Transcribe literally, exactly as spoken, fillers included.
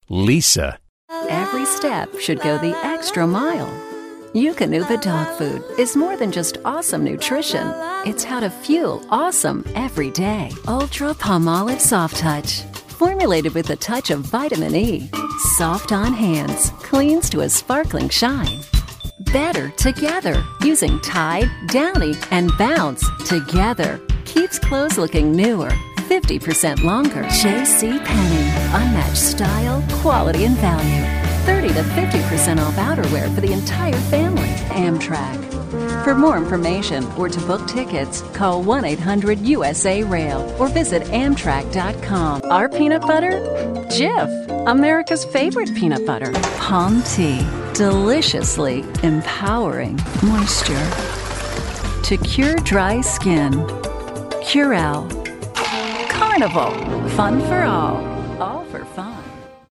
Lisa. Every step should go the extra mile. Eukanuba dog food is more than just awesome nutrition. It's how to fuel awesome every day. Ultra Palmolive Soft Touch. Formulated with a touch of vitamin E. Soft on hands. Cleans to a sparkling shine. Better together. Using Tide, Downy, and Bounce together. Keeps clothes looking newer. fifty percent longer. J C Penney. Unmatched style, quality, and value. thirty to fifty percent off outerwear for the entire family. Amtrak. For more information or to book tickets, call one eight hundred U S A Rail or visit Amtrak dot com. Our peanut butter? Jif, America's favorite peanut butter. Palm tea. Deliciously empowering moisture. To cure dry skin. Curel. Carnival. Fun for all. All for fun.